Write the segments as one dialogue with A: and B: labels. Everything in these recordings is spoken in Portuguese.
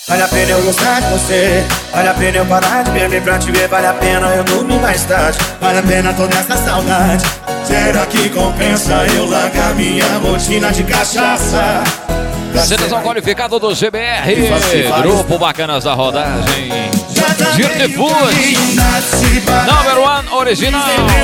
A: Vale a pena eu gostar de você, vale a pena eu parar de beber pra te ver, vale a pena eu dormir mais tarde, vale a pena toda essa saudade. Será que compensa eu largar minha rotina de cachaça?
B: Seleção qualificada do GBR, Grupo Bacanas da Rodagem, Dirty Food, Number One Original.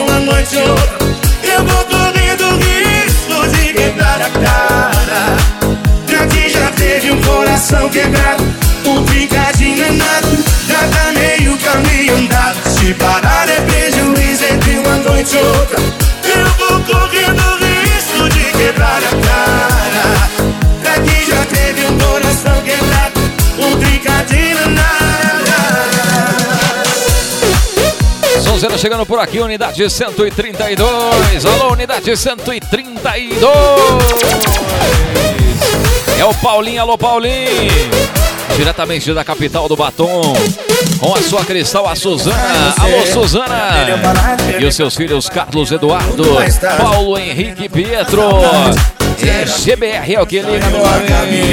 A: Eu vou correndo risco de quebrar a cara. Pra quem já teve um coração quebrado, um trincadinho é nada, já tá meio caminho andado. Se parar é prejuízo entre uma noite e outra. Eu vou correndo risco de quebrar a cara. Pra quem já teve um coração quebrado, um trincadinho é nada.
B: Sonzeira chegando por aqui, unidade 132. Alô, unidade 132. É o Paulinho, alô Paulinho. Diretamente da capital do Batom, com a sua cristal, a Suzana. Alô Suzana. E os seus filhos Carlos Eduardo, Paulo Henrique e Pietro. É GBR, é o que liga, meu amigo.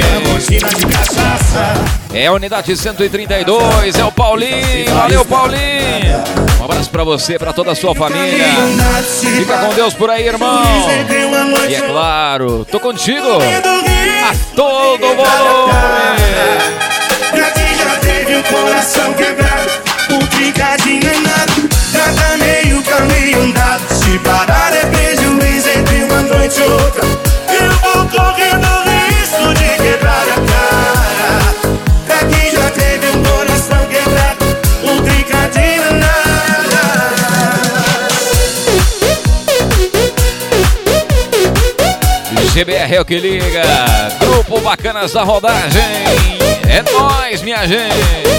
B: É a unidade 132, é o Paulinho. Valeu, Paulinho. Um abraço pra você, pra toda a sua família. Fica com Deus por aí, irmão. E é claro, tô contigo a todo volume.
A: Pra quem já teve o coração quebrado, um trincadinho é nada, já tá meio caminho andado. Se parar é prejuízo entre uma noite e outra. Eu vou correndo risco de quebrar a cara. Pra quem já teve um coração quebrado, um trincadinho é nada.
B: GBR é o que liga, Grupo Bacanas da Rodagem. É nóis, minha gente.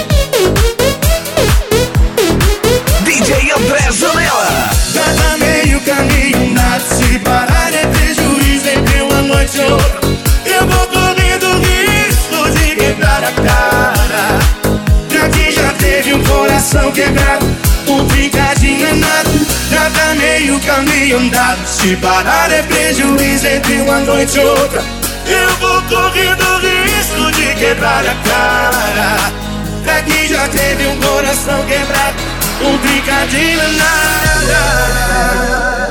C: DJ André Janela.
A: Já tá meio caminho nada, se parar é prejuízo entre uma noite e outra. Eu vou correndo risco de quebrar a cara. Pra quem já teve um coração quebrado, um trincadinho é nada, já tá meio caminho andado. Se parar é prejuízo entre uma noite e outra. Eu vou correndo risco de quebrar a cara. Pra quem já teve um coração quebrado, um trincadinho é nada.